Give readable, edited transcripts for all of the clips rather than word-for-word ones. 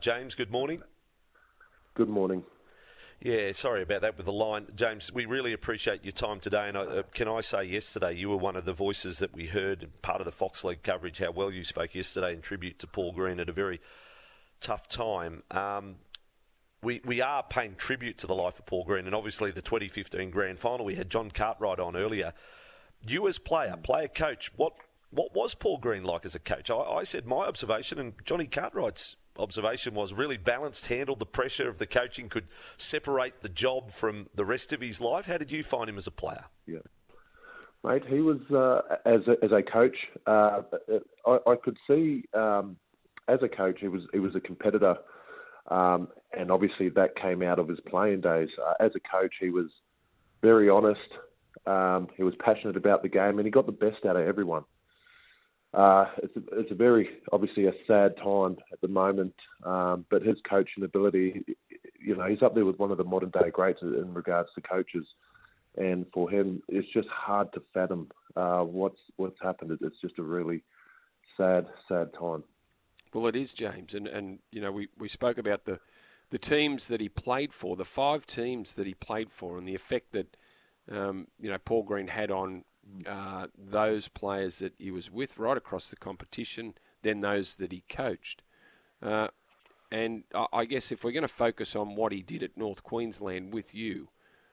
James, good morning. Good morning. Yeah, sorry about that with the line. James, we really appreciate your time today. And can I say yesterday you were one of the voices that we heard and part of the Fox League coverage, how well you spoke yesterday in tribute to Paul Green at a very tough time. We are paying tribute to the life of Paul Green, and obviously the 2015 Grand Final, we had John Cartwright on earlier. You as player, coach, what was Paul Green like as a coach? I said my observation, and Johnny Cartwright's observation was really balanced, handled the pressure of the coaching, could separate the job from the rest of his life. How did you find him as a player? Yeah, mate, he was as a coach. I could see as a coach, he was a competitor, and obviously that came out of his playing days. As a coach, he was very honest. He was passionate about the game, and he got the best out of everyone. It's a very, obviously a sad time at the moment, but his coaching ability, he's up there with one of the modern day greats in regards to coaches. And for him, it's just hard to fathom what's happened. It's just a really sad time. Well, it is, James, and we spoke about the teams that he played for, the 5 teams that he played for, and the effect that Paul Green had on those players that he was with right across the competition, then those that he coached. And I guess if we're going to focus on what he did at North Queensland with you,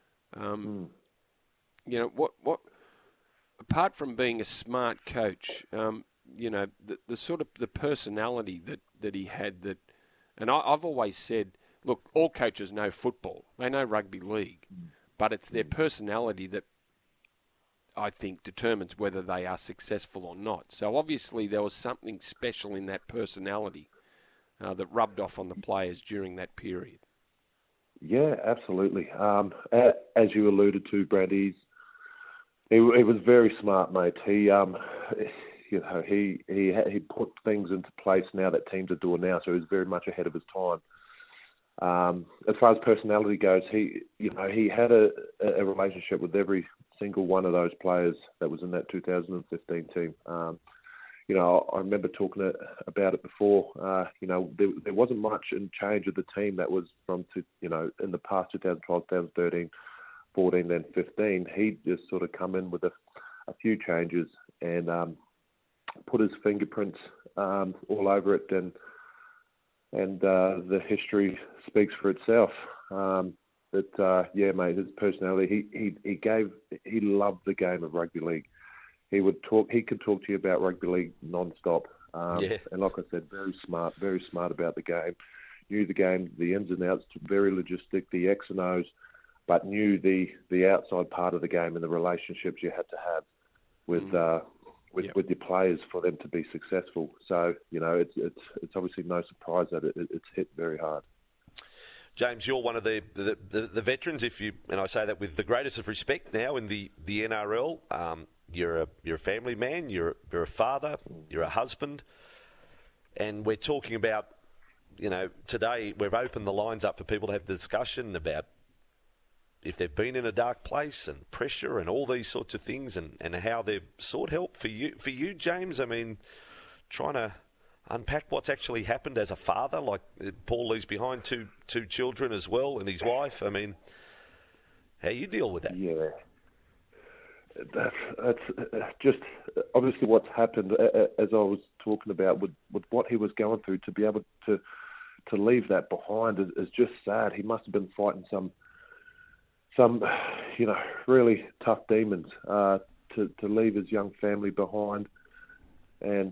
what apart from being a smart coach, the sort of the personality that he had, and I've always said, look, all coaches know football, they know rugby league, but it's their personality that I think determines whether they are successful or not. So obviously there was something special in that personality that rubbed off on the players during that period. Yeah, absolutely. As you alluded to, Brad, he was very smart, mate. He put things into place now that teams are doing now, so he was very much ahead of his time. As far as personality goes, he had a relationship with every single one of those players that was in that 2015 team. I remember talking about it before. There wasn't much in change of the team that was from, in the past 2012, 2013, 14, then 15. He just sort of come in with a few changes and put his fingerprints all over it, and the history speaks for itself. Mate, his personality, he loved the game of rugby league. He could talk to you about rugby league non-stop. And like I said, very smart about the game. Knew the game, the ins and outs, very logistic, the X and O's, but knew the outside part of the game and the relationships you had to have with your players for them to be successful. So, it's obviously no surprise that it's hit very hard. James, you're one of the veterans, and I say that with the greatest of respect now in the NRL. You're a family man, you're a father, you're a husband, and we're talking about, today we've opened the lines up for people to have the discussion about if they've been in a dark place and pressure and all these sorts of things, and how they've sought help for you, James. I mean, trying to unpack what's actually happened as a father, like Paul leaves behind two children as well and his wife. I mean, how you deal with that? Yeah, that's just obviously what's happened. As I was talking about with what he was going through, to be able to leave that behind is just sad. He must have been fighting some really tough demons to leave his young family behind, and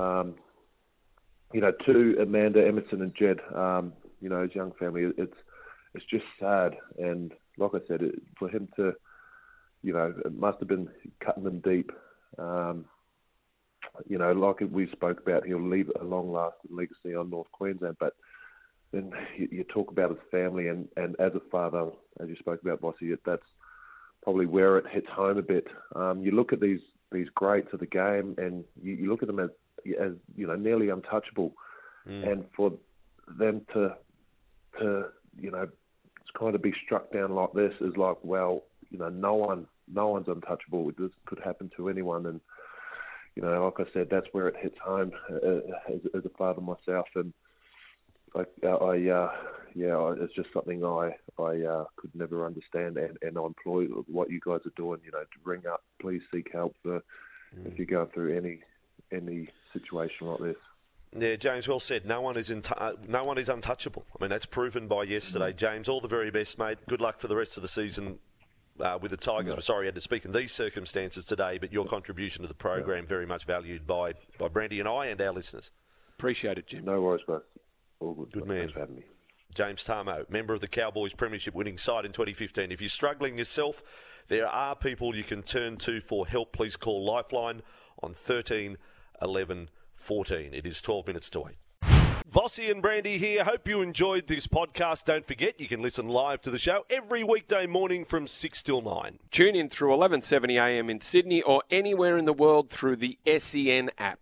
to Amanda, Emerson, and Jed, his young family, it's just sad. And like I said, for him to, it must have been cutting them deep. Like we spoke about, he'll leave a long-lasting legacy on North Queensland. But then you talk about his family, and as a father, as you spoke about, Bossy, that's probably where it hits home a bit. You look at these greats of the game, and you look at them as nearly untouchable, and for them to kind of be struck down like this is like, well, no one's untouchable. This could happen to anyone, and like I said, that's where it hits home as a father myself. And it's just something I could never understand, and I employ what you guys are doing. To bring up, please seek help if you're going through any situation like this. Yeah, James, well said. No one is untouchable. I mean, that's proven by yesterday. James, all the very best, mate. Good luck for the rest of the season with the Tigers. We're sorry you had to speak in these circumstances today, but your contribution to the program very much valued by Brandy and I and our listeners. Appreciate it, Jim. No worries, bro. All good. Good man. Thanks for having me. James Tarmo, member of the Cowboys Premiership winning side in 2015. If you're struggling yourself, there are people you can turn to for help. Please call Lifeline on 13 11 14. It is 12 minutes to 8. Vossi and Brandy here. Hope you enjoyed this podcast. Don't forget, you can listen live to the show every weekday morning from 6 till 9. Tune in through 11:70 a.m. in Sydney or anywhere in the world through the SEN app.